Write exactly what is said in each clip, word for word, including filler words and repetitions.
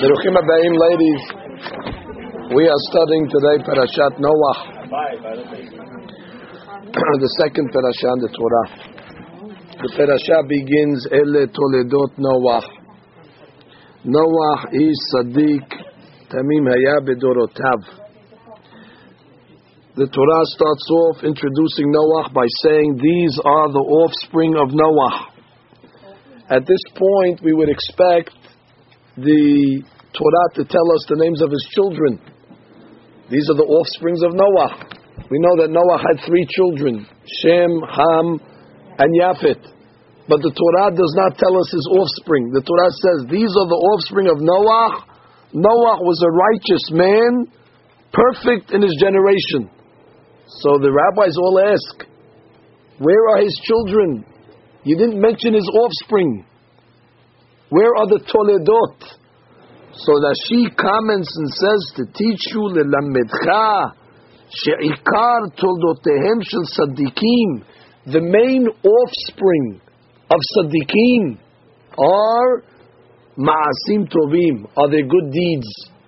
Beruchim Abayim, ladies. We are studying today Parashat Noach, the second parasha in the Torah. The parasha begins Ele Toledot Noach. Noach is Sadiq Tamim Haya Bedorotav. The Torah starts off introducing Noach by saying these are the offspring of Noach. At this point, we would expect the Torah to tell us the names of his children. These are the offsprings of Noah. We know that Noah had three children, Shem, Ham, and Yafet. But the Torah does not tell us his offspring. The Torah says these are the offspring of Noah. Noah was a righteous man, perfect in his generation. So the rabbis all ask, where are his children? You didn't mention his offspring. Where are the Toledot? So Rashi comments and says to teach you lelamedcha she'ikar toldotehem shel tzaddikim. The main offspring of tzaddikim are ma'asim tovim, are their good deeds.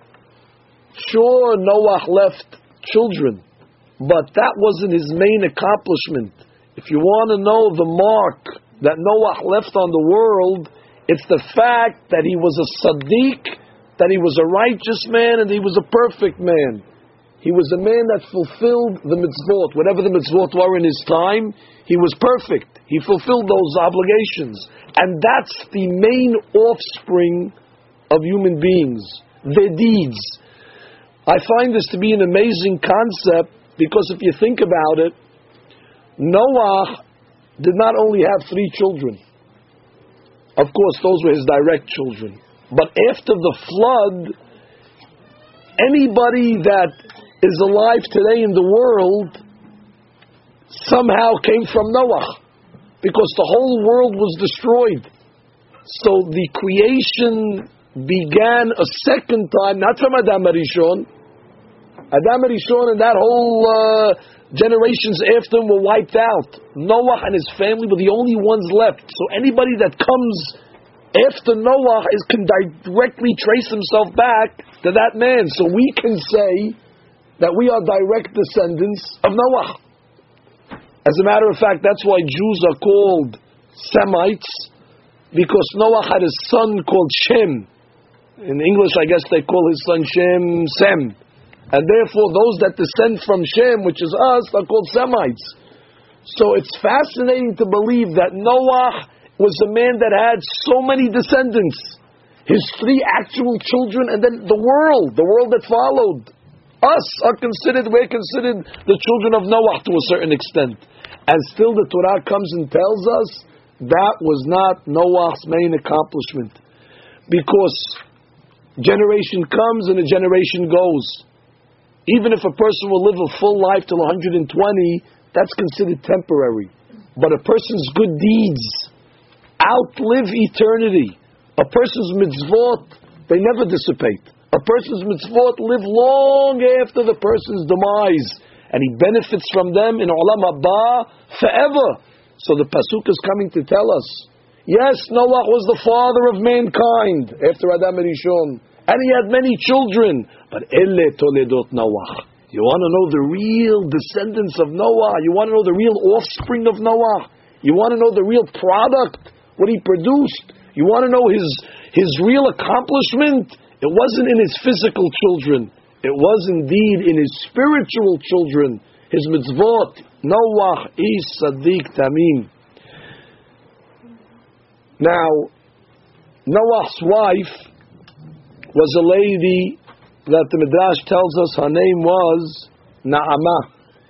Sure, Noah left children, but that wasn't his main accomplishment. If you want to know the mark that Noah left on the world, it's the fact that he was a tzaddik, that he was a righteous man, and he was a perfect man. He was a man that fulfilled the mitzvot. Whatever the mitzvot were in his time, he was perfect. He fulfilled those obligations. And that's the main offspring of human beings, their deeds. I find this to be an amazing concept, because if you think about it, Noah did not only have three children. Of course, those were his direct children. But after the flood, anybody that is alive today in the world somehow came from Noah, because the whole world was destroyed. So the creation began a second time, not from Adam Arishon. Adam Arishon and that whole uh, generations after him were wiped out. Noah and his family were the only ones left. So anybody that comes after Noah is, can directly trace himself back to that man. So we can say that we are direct descendants of Noah. As a matter of fact, that's why Jews are called Semites, because Noah had a son called Shem. In English, I guess they call his son Shem Sem. And therefore, those that descend from Shem, which is us, are called Semites. So it's fascinating to believe that Noah was a man that had so many descendants. His three actual children, and then the world, the world that followed. Us are considered, we're considered the children of Noah to a certain extent. And still the Torah comes and tells us that was not Noah's main accomplishment. Because generation comes and a generation goes. Even if a person will live a full life till one hundred twenty, that's considered temporary. But a person's good deeds outlive eternity. A person's mitzvot, they never dissipate. A person's mitzvot live long after the person's demise, and he benefits from them in Olam Haba forever. So the pasuk is coming to tell us, yes, Noah was the father of mankind after Adam Arishon, and he had many children, but Ele Toledot Noah. You want to know the real descendants of Noah? You want to know the real offspring of Noah? You want to know the real product, what he produced? You want to know his his real accomplishment? It wasn't in his physical children. It was indeed in his spiritual children, his mitzvot. Noah is Sadiq Tamim. Now, Noah's wife was a lady that the Midrash tells us her name was Naamah.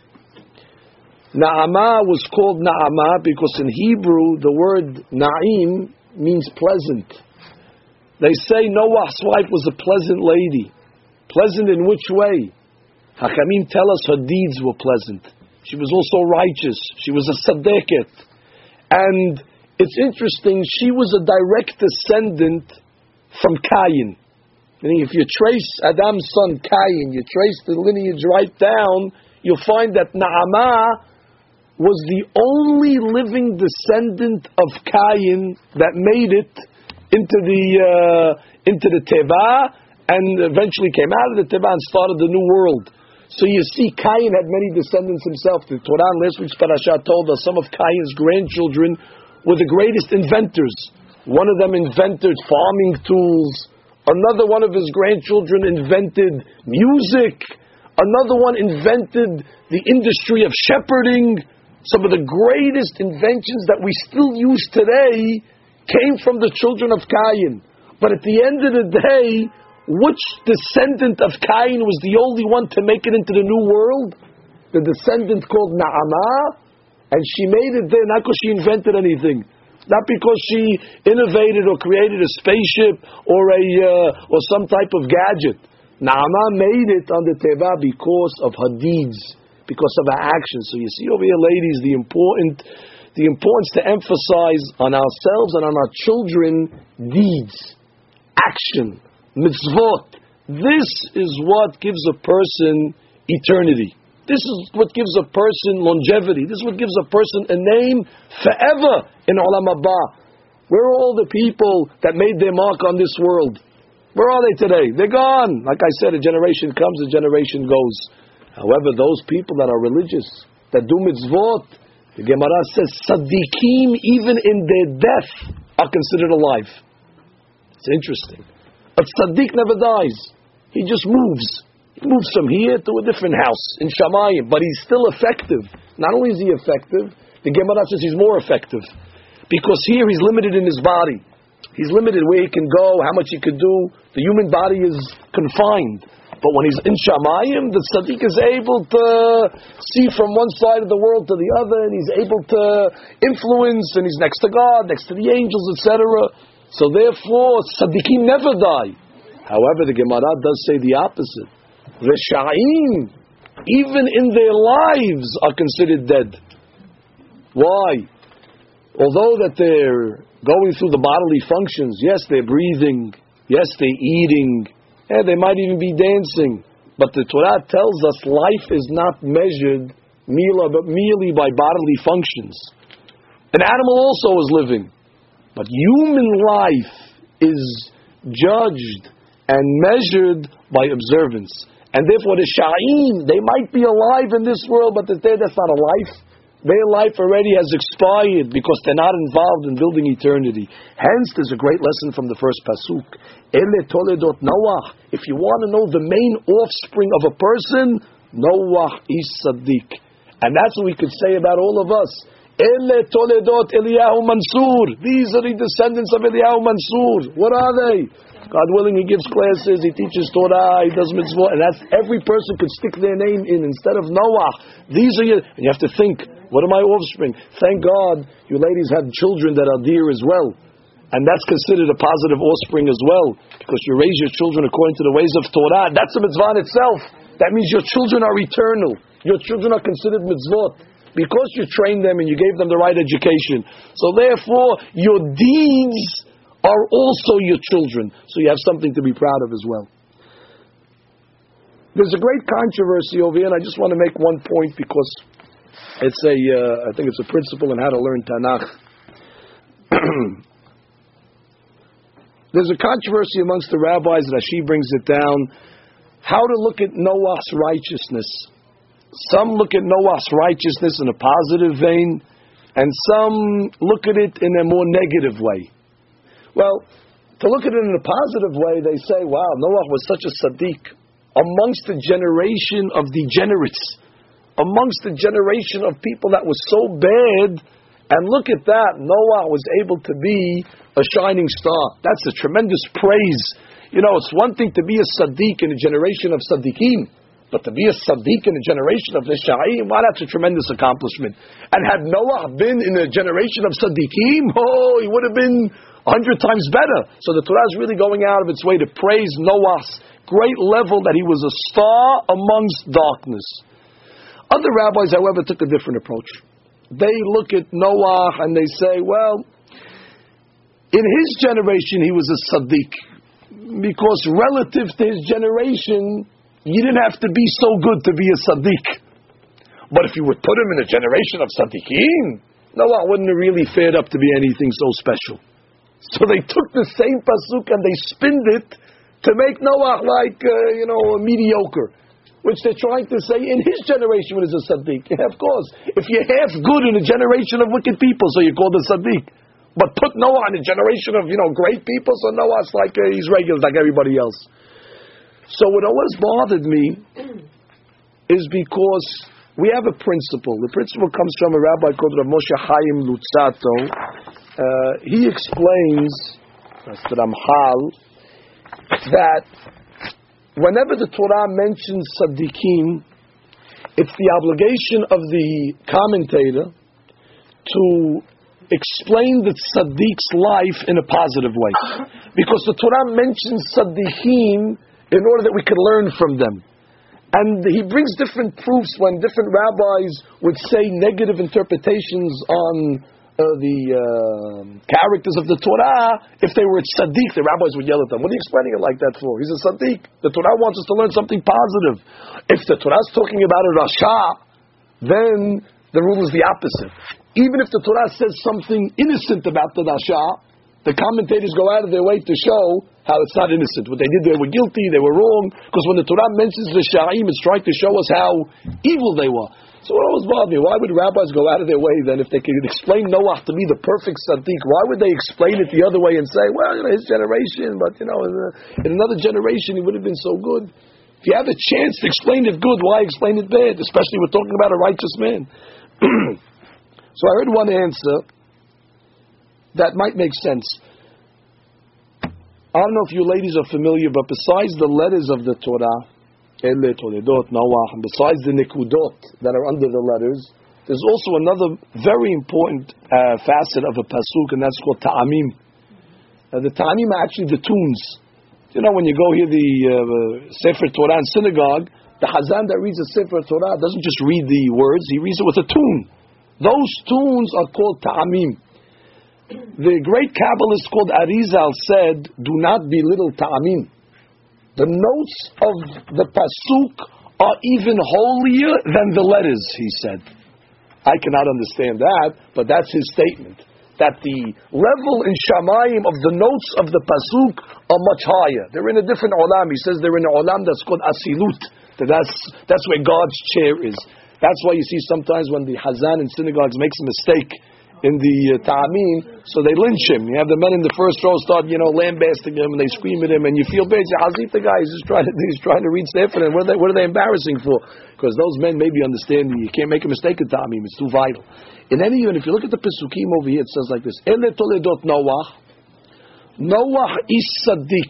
Naamah was called Naamah because in Hebrew the word Naim means pleasant. They say Noah's wife was a pleasant lady. Pleasant in which way? Hachamim tell us her deeds were pleasant. She was also righteous. She was a tzaddiket. And it's interesting, she was a direct descendant from Cain. Meaning if you trace Adam's son Cain, you trace the lineage right down, you'll find that Naamah was the only living descendant of Cain that made it into the uh, into the Teva, and eventually came out of the Teva and started the new world. So you see, Cain had many descendants himself. The Torah in last week's parasha told us some of Cain's grandchildren were the greatest inventors. One of them invented farming tools. Another one of his grandchildren invented music. Another one invented the industry of shepherding. Some of the greatest inventions that we still use today came from the children of Cain. But at the end of the day, which descendant of Cain was the only one to make it into the new world? The descendant called Na'amah, and she made it there not because she invented anything, not because she innovated or created a spaceship or a uh, or some type of gadget. Na'amah made it on the Teva because of her deeds, because of her actions. So you see over here, ladies, the important, the importance to emphasize on ourselves and on our children deeds, action. Mitzvot. This is what gives a person eternity. This is what gives a person longevity. This is what gives a person a name forever in Olam Haba. Where are all the people that made their mark on this world? Where are they today? They're gone. Like I said, a generation comes, a generation goes. However, those people that are religious, that do mitzvot, the Gemara says, Tzaddikim, even in their death, are considered alive. It's interesting. A tzaddik never dies. He just moves. He moves from here to a different house in Shamayim, but he's still effective. Not only is he effective, the Gemara says he's more effective. Because here he's limited in his body. He's limited where he can go, how much he could do. The human body is confined. But when he's in Shamayim, the tzaddik is able to see from one side of the world to the other, and he's able to influence, and he's next to God, next to the angels, et cetera. So therefore, tzaddikim never die. However, the Gemara does say the opposite. Resha'im, even in their lives, are considered dead. Why? Although that they're going through the bodily functions, yes, they're breathing, yes, they're eating, yeah, they might even be dancing. But the Torah tells us life is not measured merely by bodily functions. An animal also is living. But human life is judged and measured by observance. And therefore the Sha'im, they might be alive in this world, but that's not a life. Their life already has expired because they're not involved in building eternity. Hence, there's a great lesson from the first pasuk. Ele toledot Noah. If you want to know the main offspring of a person, Noah is Tzaddik. And that's what we could say about all of us. Ele toledot Eliyahu Mansur. These are the descendants of Eliyahu Mansur. What are they? God willing, he gives classes, he teaches Torah, he does mitzvot, and that's every person could stick their name in instead of Noah. These are your, and you have to think, what are my offspring? Thank God you ladies have children that are dear as well. And that's considered a positive offspring as well, because you raise your children according to the ways of Torah. That's a mitzvah in itself. That means your children are eternal. Your children are considered mitzvot. Because you trained them and you gave them the right education. So therefore, your deeds are also your children. So you have something to be proud of as well. There's a great controversy over here, and I just want to make one point because it's a, uh, I think it's a principle in how to learn Tanakh. There's a controversy amongst the rabbis, and Rashi brings it down, how to look at Noah's righteousness. Some look at Noah's righteousness in a positive vein, and some look at it in a more negative way. Well, to look at it in a positive way, they say, wow, Noah was such a tzaddik amongst the generation of degenerates, amongst the generation of people that was so bad, and look at that, Noah was able to be a shining star. That's a tremendous praise. You know, it's one thing to be a tzaddik in a generation of tzaddikim, but to be a tzaddik in a generation of Risha'im, wow, that's a tremendous accomplishment. And had Noah been in a generation of tzaddikim, oh, he would have been a hundred times better. So the Torah is really going out of its way to praise Noah's great level that he was a star amongst darkness. Other rabbis, however, took a different approach. They look at Noah and they say, well, in his generation he was a tzaddik, because relative to his generation, you didn't have to be so good to be a tzaddik. But if you would put him in a generation of tzaddikim, Noah wouldn't have really fared up to be anything so special. So they took the same pasuk and they spinned it to make Noah like, uh, you know, mediocre. Which they're trying to say in his generation when he's a Sadiq. Yeah, of course. If you're half good in a generation of wicked people, so you're called a Sadiq. But put Noah in a generation of, you know, great people, so Noah's like, uh, he's regular like everybody else. So what always bothered me is because we have a principle. The principle comes from a rabbi called Rav Moshe Chaim Luzzatto. Uh, he explains, that's the Ramchal, that whenever the Torah mentions Tzaddikim, it's the obligation of the commentator to explain the Tzaddiq's life in a positive way. Because the Torah mentions Tzaddikim in order that we can learn from them. And he brings different proofs when different rabbis would say negative interpretations on Uh, the uh, characters of the Torah. If they were a tzaddik, the rabbis would yell at them. What are you explaining it like that for? He's a tzaddik. The Torah wants us to learn something positive. If the Torah is talking about a rasha, then the rule is the opposite. Even if the Torah says something innocent about the rasha, the commentators go out of their way to show how it's not innocent. What they did, they were guilty, they were wrong. Because when the Torah mentions the sha'im, it's trying to show us how evil they were. So it always bothered me. Why would rabbis go out of their way then if they could explain Noah to be the perfect tzaddik? Why would they explain it the other way and say, well, you know, his generation, but you know, in, a, in another generation he would have been so good? If you have a chance to explain it good, why explain it bad? Especially we're talking about a righteous man. So I heard one answer that might make sense. I don't know if you ladies are familiar, but besides the letters of the Torah, Ele, Toledot, Noah, and besides the Nikudot that are under the letters, there's also another very important uh, facet of a pasuk, and that's called Ta'amim. Uh, the Ta'amim are actually the tunes. You know, when you go hear the uh, Sefer Torah in synagogue, the Hazan that reads the Sefer Torah doesn't just read the words, he reads it with a tune. Those tunes are called Ta'amim. The great Kabbalist called Arizal said, do not belittle Ta'amim. The notes of the pasuk are even holier than the letters, he said. I cannot understand that, but that's his statement. That the level in Shamayim of the notes of the pasuk are much higher. They're in a different olam. He says they're in an olam that's called asilut. That that's, that's where God's chair is. That's why you see sometimes when the Hazan in synagogues makes a mistake in the uh, ta'amim, so they lynch him. You have the men in the first row start, you know, lambasting him, and they scream at him, and you feel bad. You say, Hazit, the guy, he's just trying to, he's trying to read Sefer, and what are they, what are they embarrassing for? Because those men maybe understand you can't make a mistake in ta'amim. It's too vital. In any event, if you look at the Pesukim over here, it says like this: Ele toledot Noah. Noah is Sadiq.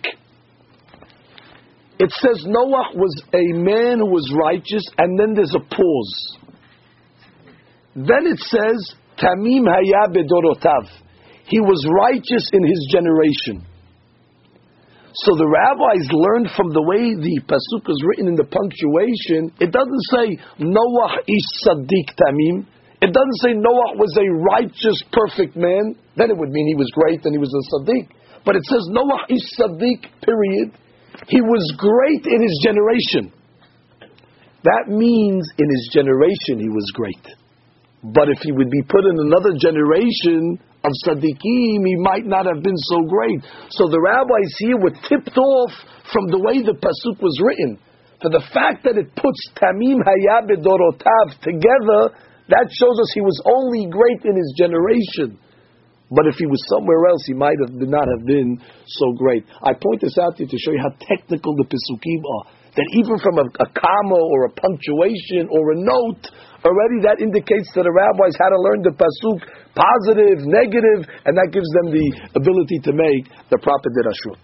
It says Noah was a man who was righteous, and then there's a pause. Then it says Tamim haya bedorotav. He was righteous in his generation. So the rabbis learned from the way the pasuk is written in the punctuation. It doesn't say Noah is Sadiq Tamim. It doesn't say Noah was a righteous, perfect man. Then it would mean he was great and he was a Sadiq. But it says Noah is Sadiq, period. He was great in his generation. That means in his generation he was great. But if he would be put in another generation of Sadiqim, he might not have been so great. So the rabbis here were tipped off from the way the pasuk was written. For the fact that it puts Tamim haya bedorotav together, that shows us he was only great in his generation. But if he was somewhere else, he might have been, not have been so great. I point this out to you to show you how technical the Pesukim are. That even from a, a comma or a punctuation or a note, already that indicates that the rabbis had to learn the Pasuk, positive, negative, and that gives them the ability to make the proper dirashut.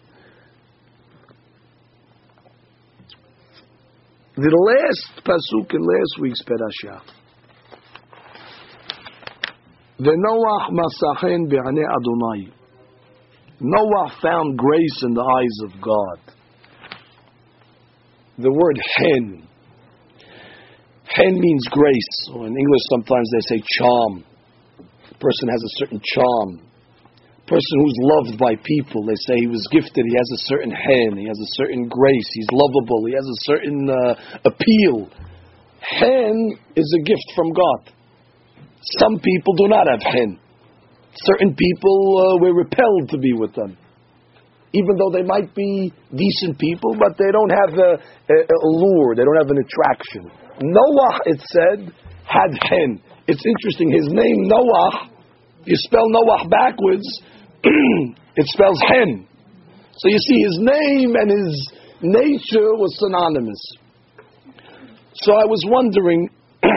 The last Pasuk in last week's Parashah. Noah masachen be'anei Adonai. Noah found grace in the eyes of God. The word hen. Hen means grace. Or in English sometimes they say charm. A person has a certain charm. A person who's loved by people, they say he was gifted, he has a certain hen, he has a certain grace, he's lovable, he has a certain uh, appeal. Hen is a gift from God. Some people do not have hen. certain people uh, were repelled to be with them. Even though they might be decent people, but they don't have a, a, a lure, they don't have an attraction. Noah, it said, had hen. It's interesting, his name Noah, you spell Noah backwards, it spells hen. So you see, his name and his nature was synonymous. So I was wondering,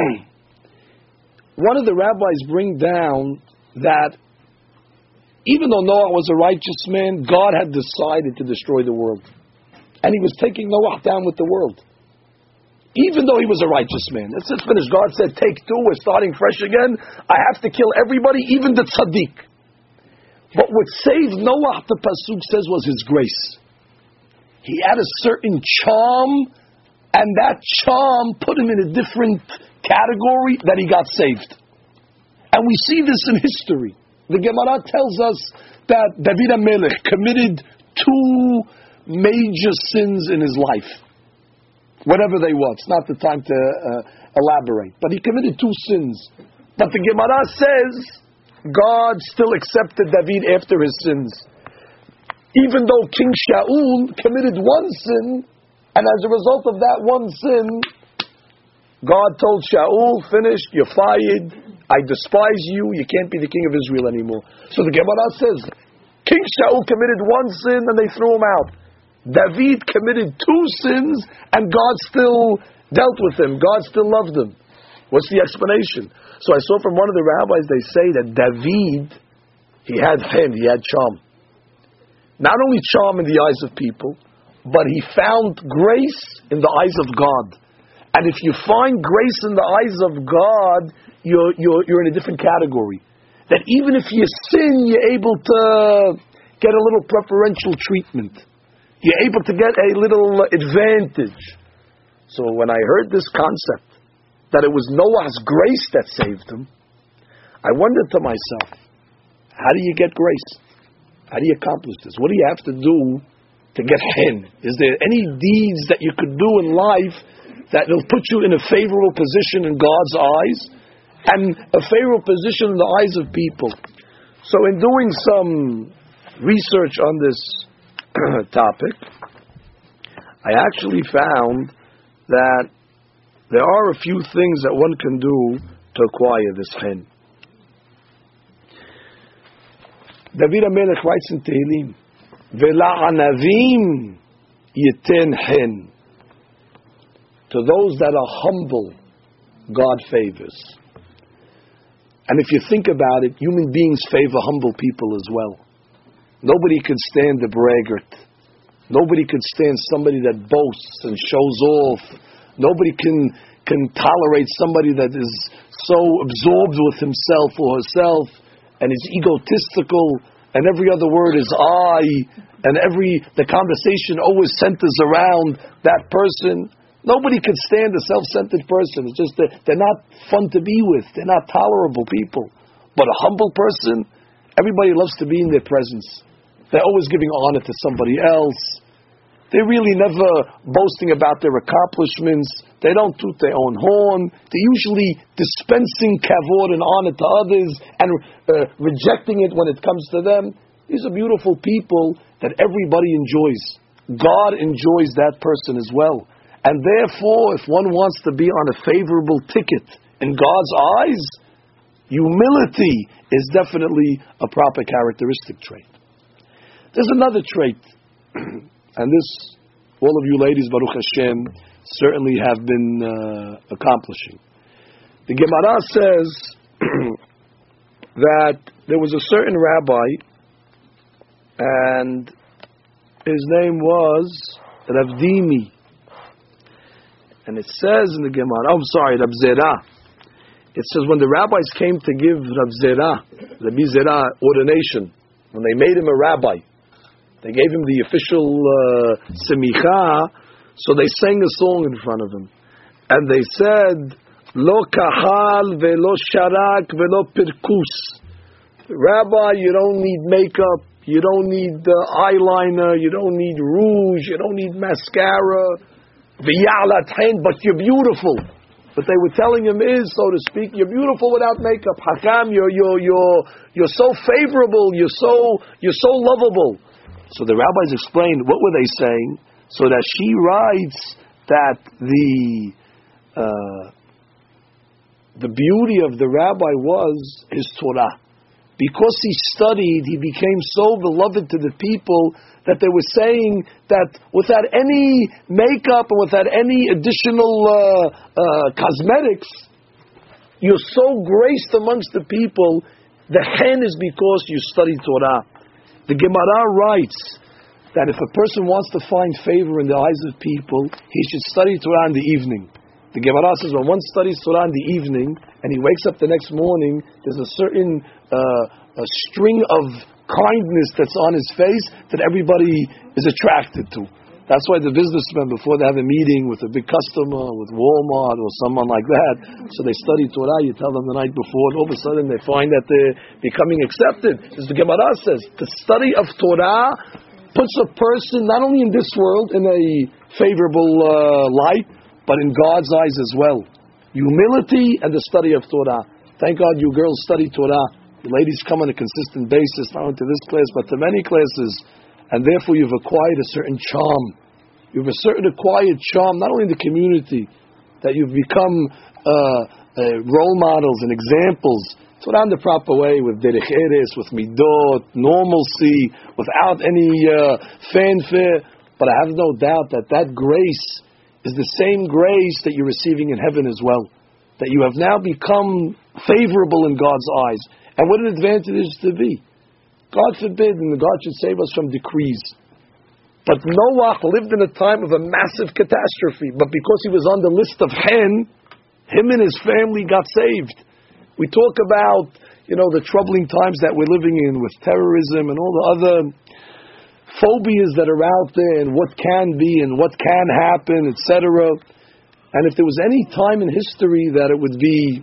one of the rabbis bring down that even though Noah was a righteous man, God had decided to destroy the world. And he was taking Noah down with the world. Even though he was a righteous man. That's it, finished. God said, take two, we're starting fresh again. I have to kill everybody, even the tzaddik. But what saved Noah, the Pasuk says, was his grace. He had a certain charm, and that charm put him in a different category that he got saved. And we see this in history. The Gemara tells us that David HaMelech committed two major sins in his life. Whatever they were. It's not the time to uh, elaborate. But he committed two sins. But the Gemara says God still accepted David after his sins. Even though King Shaul committed one sin, and as a result of that one sin, God told Shaul, finished, you're fired, I despise you, you can't be the king of Israel anymore. So the Gemara says, King Shaul committed one sin and they threw him out. David committed two sins and God still dealt with him. God still loved him. What's the explanation? So I saw from one of the rabbis, they say that David, he had hen, he had charm. Not only charm in the eyes of people, but he found grace in the eyes of God. And if you find grace in the eyes of God, you're, you're, you're in a different category. That even if you sin, you're able to get a little preferential treatment. You're able to get a little advantage. So when I heard this concept, that it was Noah's grace that saved him, I wondered to myself, how do you get grace? How do you accomplish this? What do you have to do to get hen? Is there any deeds that you could do in life that will put you in a favorable position in God's eyes and a favorable position in the eyes of people? So in doing some research on this topic, I actually found that there are a few things that one can do to acquire this hen. David HaMelech writes in Tehillim, Vela'anavim yiten hen. To those that are humble, God favors. And if you think about it, human beings favor humble people as well. Nobody could stand the braggart. Nobody could stand somebody that boasts and shows off. Nobody can can tolerate somebody that is so absorbed with himself or herself and is egotistical, and every other word is I, and every the conversation always centers around that person. Nobody could stand a self-centered person. It's just that they're not fun to be with. They're not tolerable people. But a humble person, everybody loves to be in their presence. They're always giving honor to somebody else. They're really never boasting about their accomplishments. They don't toot their own horn. They're usually dispensing kavod and honor to others and uh, rejecting it when it comes to them. These are beautiful people that everybody enjoys. God enjoys that person as well. And therefore, if one wants to be on a favorable ticket in God's eyes, humility is definitely a proper characteristic trait. There's another trait, and this, all of you ladies, Baruch Hashem, certainly have been uh, accomplishing. The Gemara says that there was a certain rabbi, and his name was Rav Dimi. And it says in the Gemara, oh, I'm sorry, Rav Zera. It says when the rabbis came to give Rav Zera, Rabbi Zera, ordination, when they made him a rabbi, they gave him the official uh, semicha, so they sang a song in front of him. And they said, Lo kahal velo sharak velo pirkus. Rabbi, you don't need makeup, you don't need uh, eyeliner, you don't need rouge, you don't need mascara. V'yalat hen, but you're beautiful. What they were telling him is, so to speak, you're beautiful without makeup. Hakam, you're you're you're you're so favorable. You're so you're so lovable. So the rabbis explained what were they saying, so that she writes that the uh, the beauty of the rabbi was his Torah. Because he studied, he became so beloved to the people that they were saying that without any makeup and without any additional uh, uh, cosmetics, you're so graced amongst the people. The hen is because you study Torah. The Gemara writes that if a person wants to find favor in the eyes of people, he should study Torah in the evening. The Gemara says when one studies Torah in the evening and he wakes up the next morning, there's a certain uh, a string of kindness that's on his face that everybody is attracted to. That's why the businessmen, before they have a meeting with a big customer, with Walmart or someone like that, so they study Torah, you tell them the night before, and all of a sudden they find that they're becoming accepted. As the Gemara says, the study of Torah puts a person not only in this world in a favorable uh, light, but in God's eyes as well. Humility and the study of Torah. Thank God you girls study Torah. The ladies come on a consistent basis, not only to this class, but to many classes. And therefore you've acquired a certain charm. You've a certain acquired charm, not only in the community, that you've become uh, uh, role models and examples. Torah in the proper way, with derech eres, with midot, normalcy, without any uh, fanfare. But I have no doubt that that grace is the same grace that you're receiving in heaven as well. That you have now become favorable in God's eyes. And what an advantage it is to be. God forbid, and God should save us from decrees. But Noah lived in a time of a massive catastrophe. But because he was on the list of Hen, him and his family got saved. We talk about, you know, the troubling times that we're living in with terrorism and all the other phobias that are out there, and what can be and what can happen, et cetera. And if there was any time in history that it would be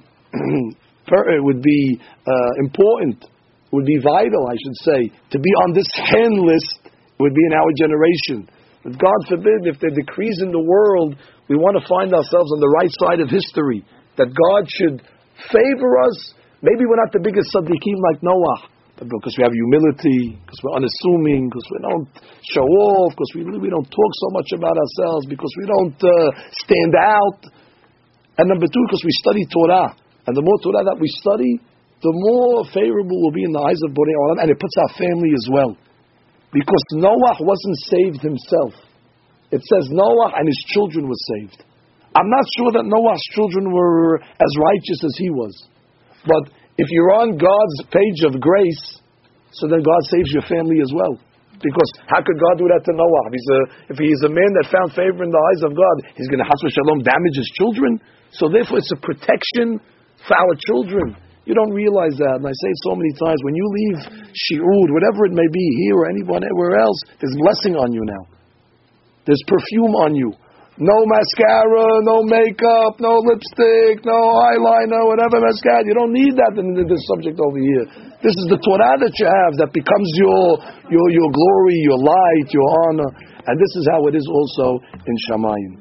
it would be uh, important, it would be vital, I should say, to be on this hen list, it would be in our generation. But God forbid, if there are decrees in the world, we want to find ourselves on the right side of history, that God should favor us. Maybe we're not the biggest tzaddikim like Noah, but because we have humility, because we're unassuming, because we don't show off, because we we don't talk so much about ourselves, because we don't uh, stand out. And number two, because we study Torah. And the more Torah that we study, the more favorable we'll be in the eyes of Borei Olam, and it puts our family as well. Because Noah wasn't saved himself. It says Noah and his children were saved. I'm not sure that Noah's children were as righteous as he was. But if you're on God's page of grace, so then God saves your family as well. Because how could God do that to Noah? If he's a, if he's a man that found favor in the eyes of God, he's going to chas v'shalom damage his children? So therefore it's a protection for our children. You don't realize that, and I say it so many times, when you leave shi'ud, whatever it may be, here or anyone anywhere else, there's blessing on you now. There's perfume on you. No mascara, no makeup, no lipstick, no eyeliner, whatever mascara. You don't need that in this subject over here. This is the Torah that you have that becomes your your your glory, your light, your honor. And this is how it is also in Shamayim.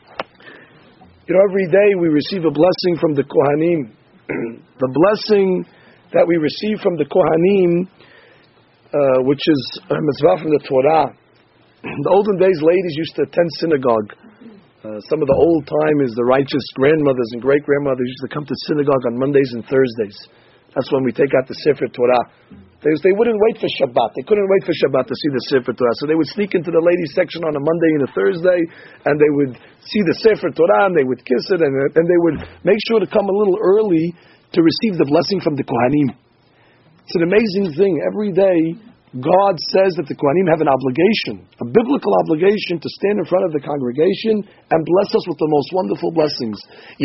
You know, every day we receive a blessing from the Kohanim. The blessing that we receive from the Kohanim, uh, which is a mitzvah from the Torah. In the olden days, ladies used to attend synagogue. Uh, some of the old timers, the righteous grandmothers and great-grandmothers used to come to synagogue on Mondays and Thursdays. That's when we take out the Sefer Torah. They, they wouldn't wait for Shabbat. They couldn't wait for Shabbat to see the Sefer Torah. So they would sneak into the ladies section on a Monday and a Thursday, and they would see the Sefer Torah, and they would kiss it, and, and they would make sure to come a little early to receive the blessing from the Kohanim. It's an amazing thing. Every day, God says that the Kohanim have an obligation, a biblical obligation, to stand in front of the congregation and bless us with the most wonderful blessings.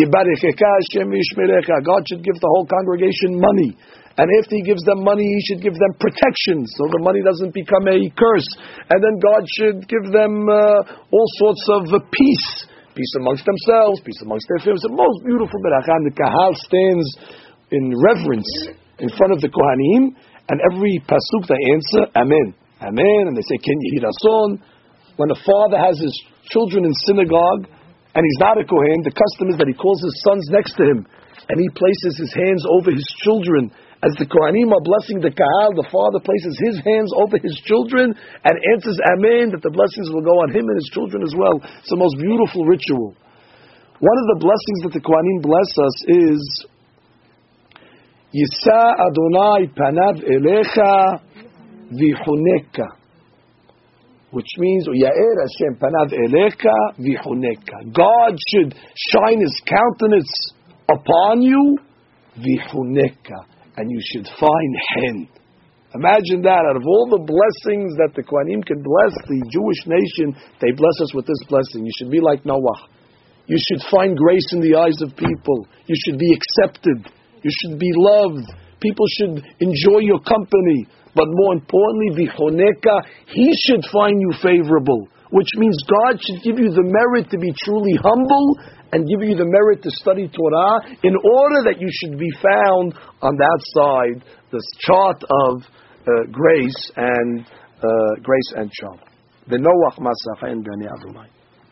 God should give the whole congregation money. And after He gives them money, He should give them protection, so the money doesn't become a curse. And then God should give them uh, all sorts of uh, peace. Peace amongst themselves, peace amongst their families. The most beautiful beracha. And the Kahal stands in reverence in front of the Kohanim. And every pasuk they answer, Amen, Amen, and they say, Ken Yehi Rason. When a father has his children in synagogue, and he's not a Kohen, the custom is that he calls his sons next to him, and he places his hands over his children. As the Kohanim are blessing the Kahal, the father places his hands over his children and answers Amen, that the blessings will go on him and his children as well. It's the most beautiful ritual. One of the blessings that the Kohanim bless us is Yisa Adonai Panav Elecha Vihuneka, which means Yair Hashem Panav Elecha Vihuneka. God should shine His countenance upon you, Vihuneka, and you should find hen. Imagine that. Out of all the blessings that the Kohanim can bless the Jewish nation, they bless us with this blessing. You should be like Noah. You should find grace in the eyes of people. You should be accepted. You should be loved. People should enjoy your company. But more importantly, Vihoneka, He should find you favorable. Which means God should give you the merit to be truly humble and give you the merit to study Torah in order that you should be found on that side, this chart of uh, grace and uh, grace and shalom. The Noach Masach and Bnei Adonai.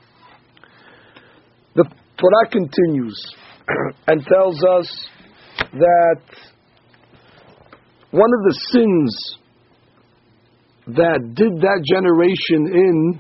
The Torah continues and tells us that one of the sins that did that generation in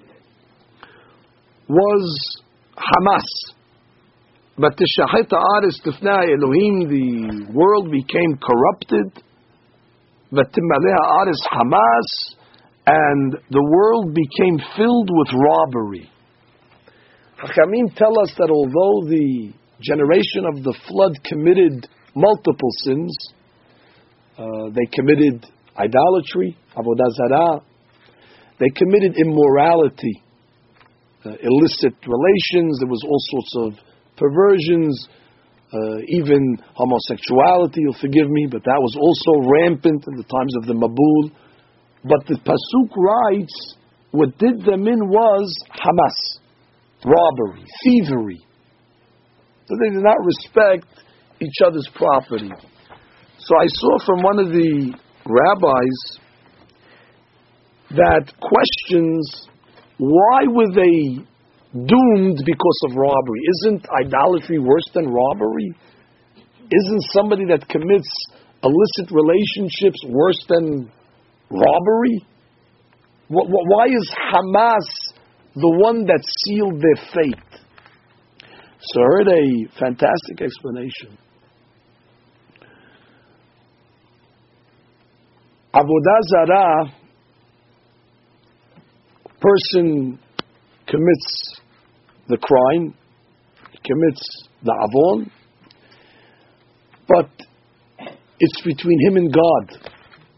was Hamas. But the Shachet Haaretz Tifnei Elohim, the world became corrupted. But Timaleh Haaretz Hamas, and the world became filled with robbery. Chachamim tell us that although the generation of the flood committed multiple sins, uh, they committed idolatry, avodah zarah, they committed immorality, uh, illicit relations, there was all sorts of perversions, uh, even homosexuality, you'll forgive me, but that was also rampant in the times of the Mabul. But the Pasuk writes, what did them in was Hamas, robbery, thievery. So they did not respect each other's property. So I saw from one of the rabbis that questions, why were they doomed because of robbery? Isn't idolatry worse than robbery? Isn't somebody that commits illicit relationships worse than robbery? Why is Hamas the one that sealed their fate? So I heard a fantastic explanation. Avodah Zarah, person commits the crime, commits the avon, but it's between him and God.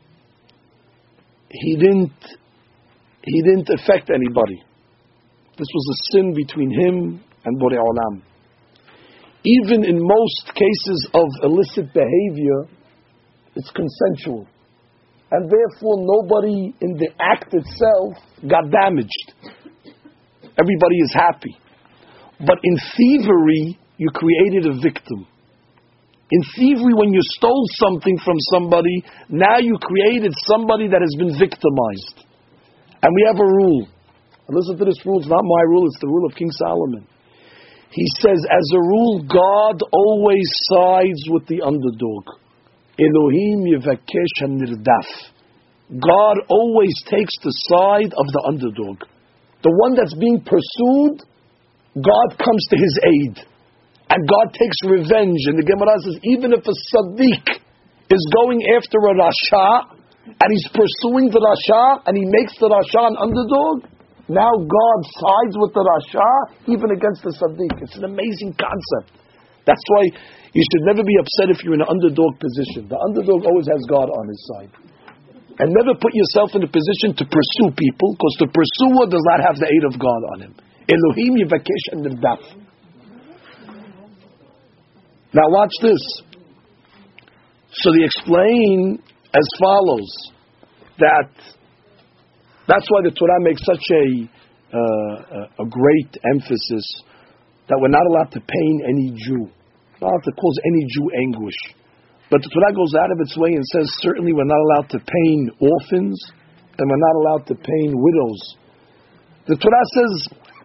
He didn't, he didn't affect anybody. This was a sin between him and Borei Olam. Even in most cases of illicit behavior, it's consensual. And therefore nobody in the act itself got damaged. Everybody is happy. But in thievery, you created a victim. In thievery, when you stole something from somebody, now you created somebody that has been victimized. And we have a rule. And listen to this rule, it's not my rule, it's the rule of King Solomon. He says, as a rule, God always sides with the underdog. Elohim yevakesh hanirdaf. God always takes the side of the underdog. The one that's being pursued, God comes to his aid. And God takes revenge. And the Gemara says, even if a Sadiq is going after a Rasha, and he's pursuing the Rasha, and he makes the Rasha an underdog, now God sides with the Rasha, even against the Sadiq. It's an amazing concept. That's why you should never be upset if you're in an underdog position. The underdog always has God on his side. And never put yourself in a position to pursue people, because the pursuer does not have the aid of God on him. Elohim yevakesh hanirdaf. Now watch this. So they explain as follows, that that's why the Torah makes such a uh, a great emphasis that we're not allowed to pain any Jew. We're not allowed to cause any Jew anguish. But the Torah goes out of its way and says certainly we're not allowed to pain orphans and we're not allowed to pain widows. The Torah says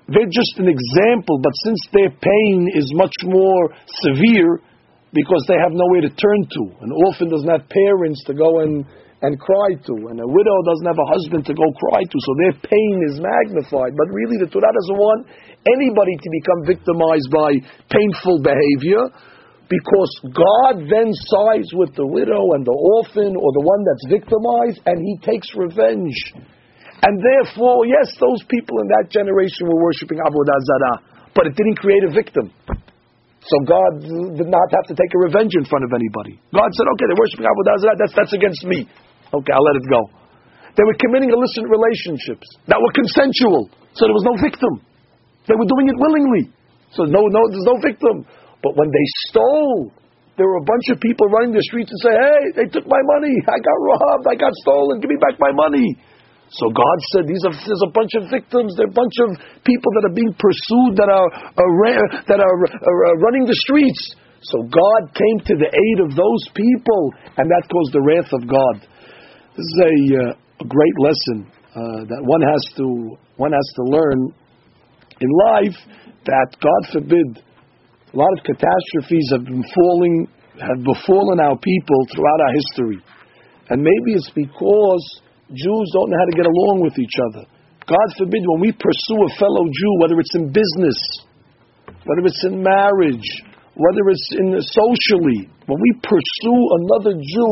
they're just an example, but since their pain is much more severe, because they have nowhere to turn to. An orphan doesn't have parents to go and, and cry to, and a widow doesn't have a husband to go cry to, so their pain is magnified. But really the Torah doesn't want anybody to become victimized by painful behavior, because God then sides with the widow and the orphan or the one that's victimized, and He takes revenge. And therefore, yes, those people in that generation were worshipping Avodah Zarah, but it didn't create a victim. So God did not have to take a revenge in front of anybody. God said, okay, they're worshipping Avodah Zarah, that's, that's against me. Okay, I'll let it go. They were committing illicit relationships that were consensual, so there was no victim. They were doing it willingly, so no, no, there's no victim. But when they stole, there were a bunch of people running the streets and say, hey, they took my money, I got robbed, I got stolen, give me back my money. So God said, these are, there's a bunch of victims, there are a bunch of people that are being pursued, that are, are that are, are, are running the streets. So God came to the aid of those people, and that caused the wrath of God. This is a, uh, a great lesson uh, that one has to one has to learn in life, that God forbid, a lot of catastrophes have been falling, have befallen our people throughout our history, and maybe it's because Jews don't know how to get along with each other. God forbid, when we pursue a fellow Jew, whether it's in business, whether it's in marriage, whether it's in socially, when we pursue another Jew,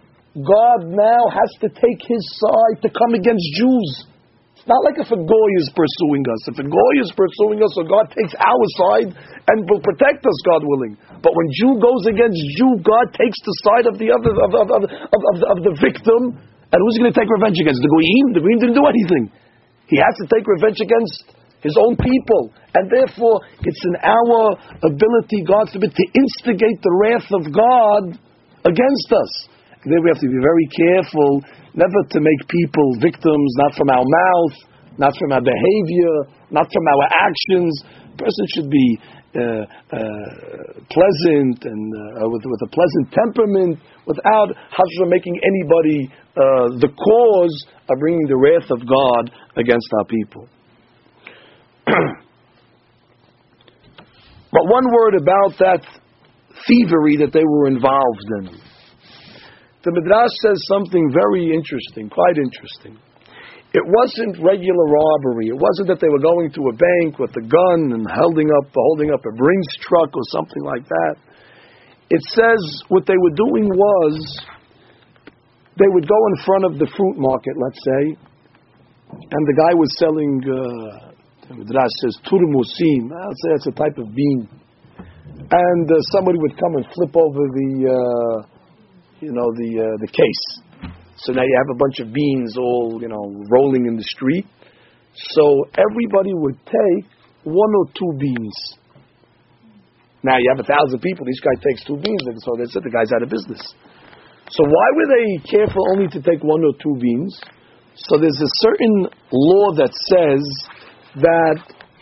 God now has to take His side to come against Jews. It's not like if a goy is pursuing us. If a goy is pursuing us, so God takes our side and will protect us, God willing. But when Jew goes against Jew, God takes the side of the other of, of, of, of, of, of the victim. And who's he going to take revenge against? The Goyim? The Goyim didn't do anything. He has to take revenge against his own people. And therefore, it's in our ability, God forbid, to instigate the wrath of God against us. And then we have to be very careful never to make people victims, not from our mouth, not from our behavior, not from our actions. A person should be uh, uh, pleasant and uh, with, with a pleasant temperament, without hashra making anybody uh, the cause of bringing the wrath of God against our people. But one word about that thievery that they were involved in. The Midrash says something very interesting, quite interesting. It wasn't regular robbery. It wasn't that they were going to a bank with a gun and holding up, holding up a Brinks truck or something like that. It says what they were doing was they would go in front of the fruit market, let's say, and the guy was selling, uh, the Midrash says, turmusim. I'll say that's a type of bean. And uh, somebody would come and flip over the, uh, you know, the uh, the case. So now you have a bunch of beans all, you know, rolling in the street. So everybody would take one or two beans. Now you have a thousand people, this guy takes two beans, and so they said the guy's out of business. So why were they careful only to take one or two beans? So there's a certain law that says that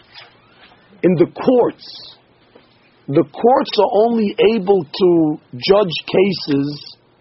in the courts, the courts are only able to judge cases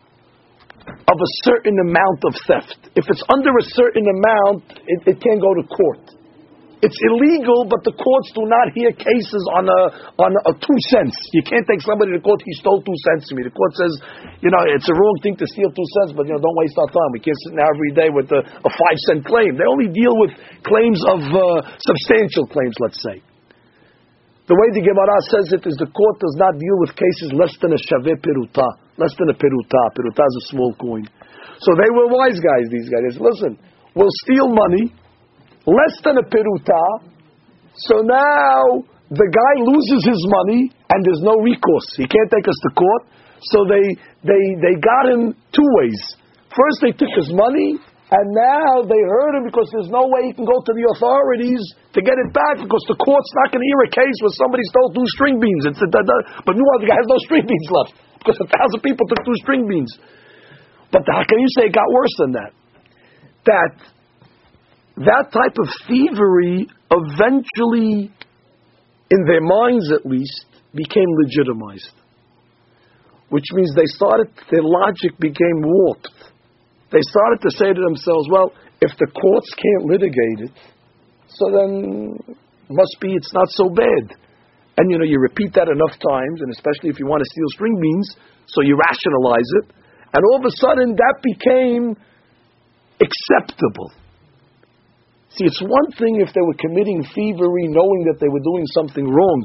of a certain amount of theft. If it's under a certain amount, it, it can't go to court. It's illegal, but the courts do not hear cases on a on a two cents. You can't take somebody to court, he stole two cents to me. The court says, you know, it's a wrong thing to steal two cents, but you know, don't waste our time. We can't sit now every day with a, a five cent claim. They only deal with claims of uh, substantial claims, let's say. The way the Gemara says it is the court does not deal with cases less than a shaveh peruta, less than a peruta. Peruta is a small coin. So they were wise guys, these guys. They said, listen, we'll steal money less than a peruta, so now the guy loses his money and there's no recourse. He can't take us to court. So they they they got him two ways. First they took his money, and now they hurt him because there's no way he can go to the authorities to get it back, because the court's not going to hear a case where somebody stole two string beans. It's a, but meanwhile the guy has no string beans left because a thousand people took two string beans. But how can you say it got worse than that? That that type of thievery eventually, in their minds at least, became legitimized. Which means they started, their logic became warped. They started to say to themselves, well, if the courts can't litigate it, so then must be it's not so bad. And you know, you repeat that enough times, and especially if you want to steal string beans, so you rationalize it, and all of a sudden that became acceptable. See, it's one thing if they were committing thievery knowing that they were doing something wrong,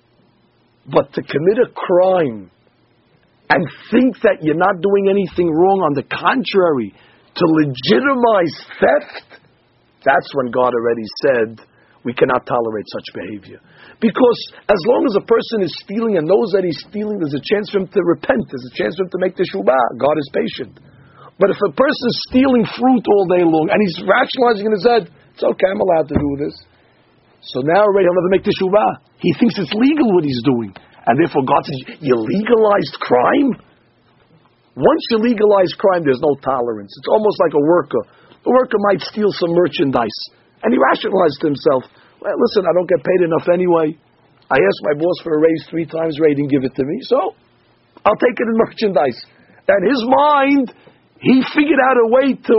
but to commit a crime and think that you're not doing anything wrong, on the contrary, to legitimize theft, that's when God already said, we cannot tolerate such behavior. Because as long as a person is stealing and knows that he's stealing, there's a chance for him to repent, there's a chance for him to make teshuvah. God is patient. But if a person is stealing fruit all day long and he's rationalizing in his head, it's okay, I'm allowed to do this. So now already he'll never make teshuvah. He thinks it's legal what he's doing. And therefore God says, you legalized crime? Once you legalize crime, there's no tolerance. It's almost like a worker. A worker might steal some merchandise. And he rationalized to himself, well, listen, I don't get paid enough anyway. I asked my boss for a raise three times, Ray didn't give it to me, so I'll take it in merchandise. And his mind, he figured out a way to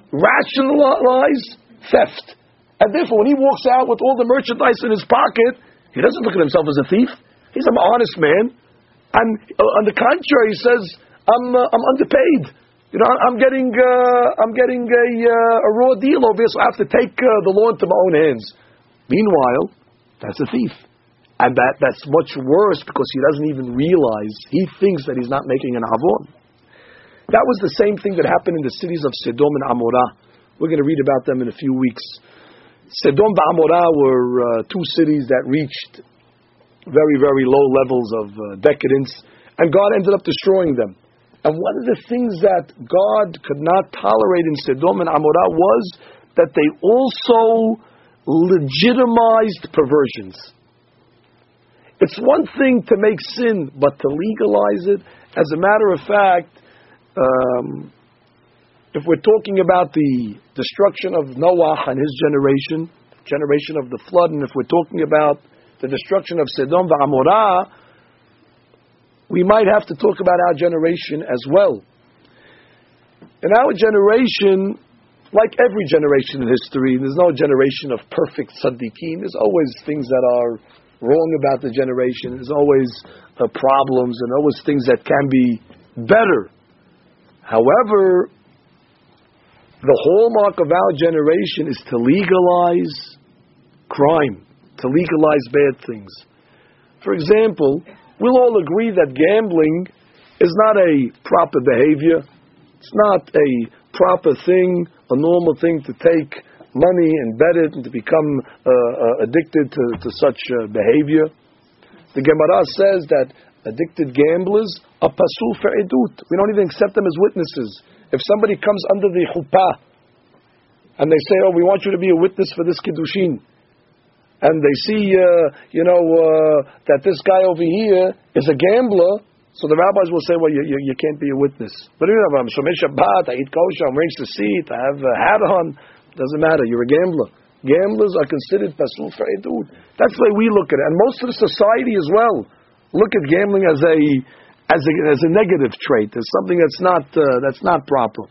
rationalize theft. And therefore, when he walks out with all the merchandise in his pocket, he doesn't look at himself as a thief. He's an honest man. And uh, on the contrary, he says, I'm uh, I'm underpaid. You know, I'm getting uh, I'm getting a, uh, a raw deal over here, so I have to take uh, the law into my own hands. Meanwhile, that's a thief. And that, that's much worse because he doesn't even realize, he thinks that he's not making an avon. That was the same thing that happened in the cities of Sodom and Amorah. We're going to read about them in a few weeks. Sodom and Amorah were uh, two cities that reached very, very low levels of uh, decadence, and God ended up destroying them. And one of the things that God could not tolerate in Sodom and Amorah was that they also legitimized perversions. It's one thing to make sin, but to legalize it, as a matter of fact, um, if we're talking about the destruction of Noah and his generation, generation of the flood, and if we're talking about the destruction of Sodom and Amorah, we might have to talk about our generation as well. In our generation, like every generation in history, there's no generation of perfect tzaddikim. There's always things that are wrong about the generation. There's always uh, problems and always things that can be better. However, the hallmark of our generation is to legalize crime, to legalize bad things. For example, we'll all agree that gambling is not a proper behavior. It's not a proper thing, a normal thing to take money and bet it and to become uh, uh, addicted to, to such uh, behavior. The Gemara says that addicted gamblers are pasul for edut. We don't even accept them as witnesses. If somebody comes under the chuppah and they say, oh, we want you to be a witness for this kiddushin, and they see, uh, you know, uh, that this guy over here is a gambler, so the rabbis will say, well, you, you, you can't be a witness. But you know, I'm Shomer Shabbat, I eat kosher, I'm wearing tzitzit, I have a hat on. Doesn't matter, you're a gambler. Gamblers are considered pasul for edut. That's the way we look at it. And most of the society as well look at gambling as a as a, as a negative trait, as something that's not uh, that's not proper.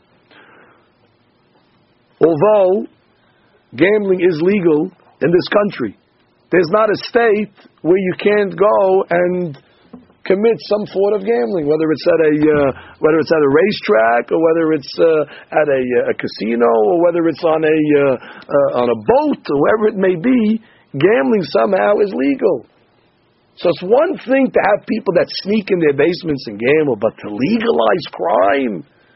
Although gambling is legal in this country, there's not a state where you can't go and commit some form of gambling, whether it's at a uh, whether it's at a racetrack or whether it's uh, at a, a casino or whether it's on a uh, uh, on a boat or wherever it may be. Gambling somehow is legal. So it's one thing to have people that sneak in their basements and gamble, but to legalize crime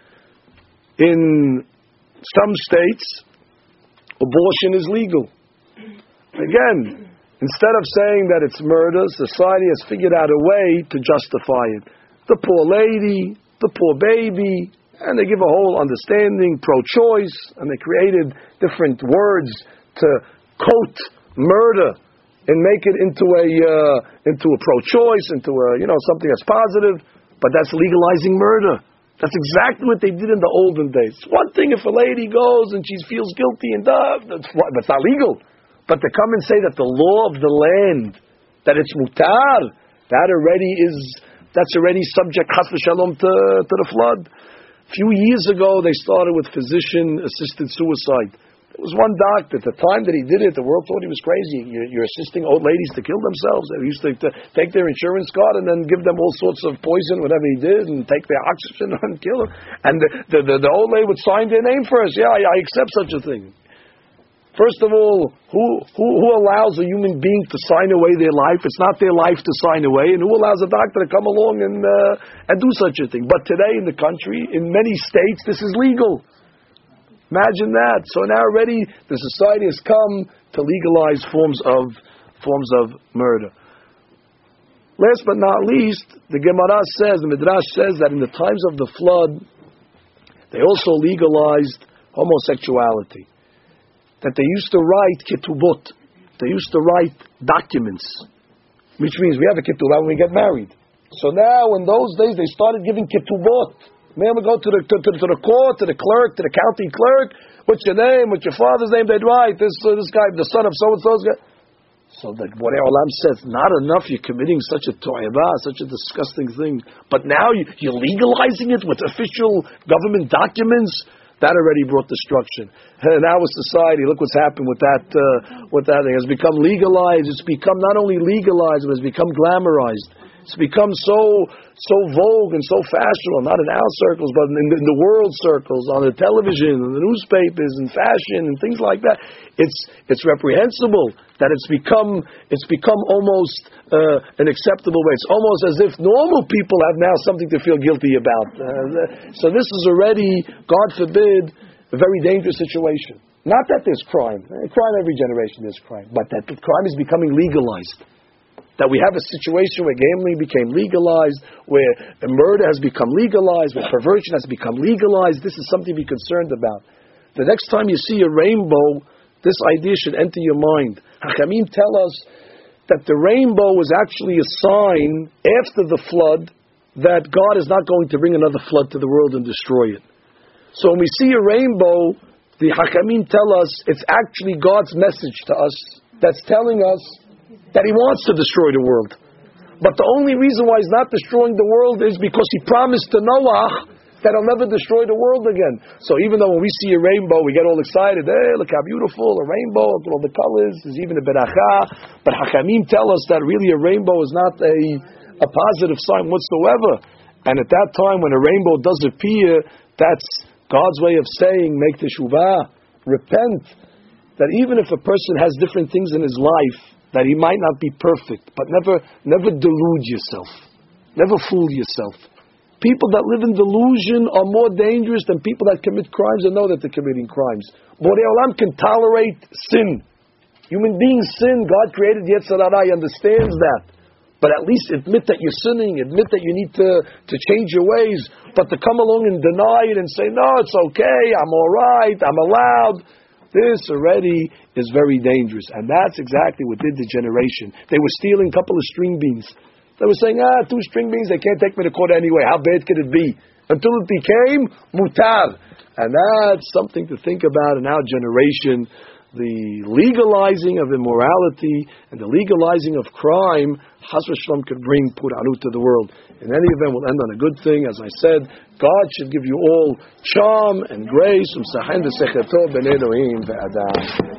in some states, abortion is legal. Again, instead of saying that it's murder, society has figured out a way to justify it. The poor lady, the poor baby, and they give a whole understanding, pro-choice, and they created different words to coat murder and make it into a uh, into a pro-choice, into a you know something that's positive. But that's legalizing murder. That's exactly what they did in the olden days. It's one thing if a lady goes and she feels guilty and uh, that's that's not legal. But to come and say that the law of the land, that it's mutar, that already is, that's already subject, chas v'shalom, to, to the flood. A few years ago, they started with physician-assisted suicide. There was one doctor, at the time that he did it, the world thought he was crazy. You're, you're assisting old ladies to kill themselves. They used to, to take their insurance card and then give them all sorts of poison, whatever he did, and take their oxygen and kill them. And the, the, the, the old lady would sign their name first. Yeah, I, I accept such a thing. First of all, who, who, who allows a human being to sign away their life? It's not their life to sign away. And who allows a doctor to come along and, uh, and do such a thing? But today in the country, in many states, this is legal. Imagine that. So now already the society has come to legalize forms of forms of murder. Last but not least, the Gemara says, the Midrash says that in the times of the flood, they also legalized homosexuality. That they used to write ketubot. They used to write documents, which means we have a ketubah when we get married. So now in those days they started giving ketubot. Man would go to the to, to, to the court, to the clerk, to the county clerk. What's your name? What's your father's name? They'd write this uh, this guy, the son of so and so's guy. So that what Olam says, not enough. You're committing such a to'eva, such a disgusting thing. But now you, you're legalizing it with official government documents. That already brought destruction. And now with society, look what's happened with that. Uh, with that thing, it's become legalized. It's become not only legalized, but it's become glamorized. It's become so so vogue and so fashionable, not in our circles, but in the, in the world circles, on the television, and the newspapers, and fashion, and things like that. It's it's reprehensible that it's become it's become almost uh, an acceptable way. It's almost as if normal people have now something to feel guilty about. Uh, so this is already, God forbid, a very dangerous situation. Not that there's crime. Crime every generation there's crime, but that the crime is becoming legalized. That we have a situation where gambling became legalized, where murder has become legalized, where perversion has become legalized. This is something to be concerned about. The next time you see a rainbow, this idea should enter your mind. Hachamim tell us that the rainbow was actually a sign after the flood that God is not going to bring another flood to the world and destroy it. So when we see a rainbow, the Hachamim tell us it's actually God's message to us that's telling us that He wants to destroy the world. But the only reason why He's not destroying the world is because He promised to Noah that He'll never destroy the world again. So even though when we see a rainbow, we get all excited. Hey, look how beautiful, a rainbow, look at all the colors, there's even a beracha. But Hachamim tell us that really a rainbow is not a, a positive sign whatsoever. And at that time when a rainbow does appear, that's God's way of saying, make teshuvah, repent. That even if a person has different things in his life, that he might not be perfect, but never never delude yourself. Never fool yourself. People that live in delusion are more dangerous than people that commit crimes and know that they're committing crimes. Borei Olam can tolerate sin. Human beings sin. God created Yetzer Hara. He understands that. But at least admit that you're sinning. Admit that you need to, to change your ways. But to come along and deny it and say, no, it's okay, I'm all right, I'm allowed. This already is very dangerous. And that's exactly what did the generation. They were stealing a couple of string beans. They were saying, ah, two string beans, they can't take me to court anyway. How bad could it be? Until it became mutar. And that's something to think about in our generation. The legalizing of immorality and the legalizing of crime, Chas v'Shalom, could bring Pur'anut to the world. In any event, we'll end on a good thing. As I said, God should give you all charm and grace.